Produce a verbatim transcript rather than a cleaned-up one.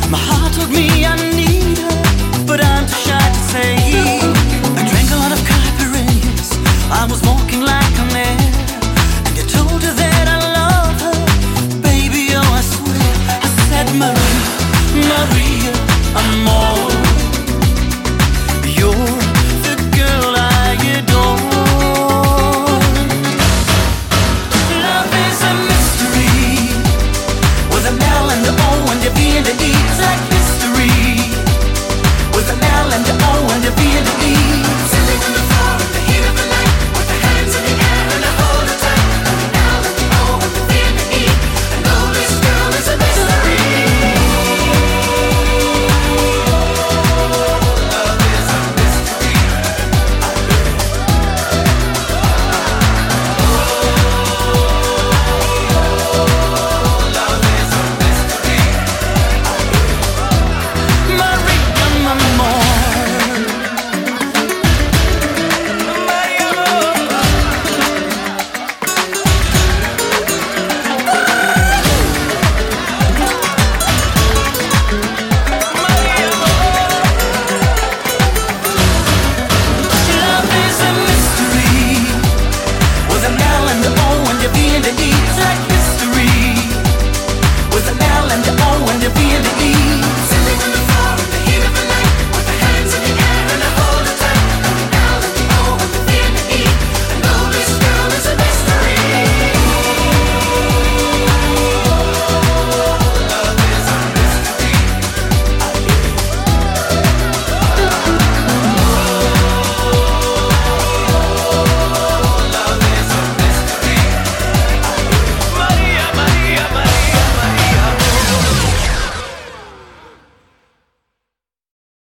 My heart told me I need her, but I'm too shy to say. I drank a lot of caipirinhas, I was walking like a man, and I told her that I love her. Baby, oh I swear, I said Maria, Maria, I'm all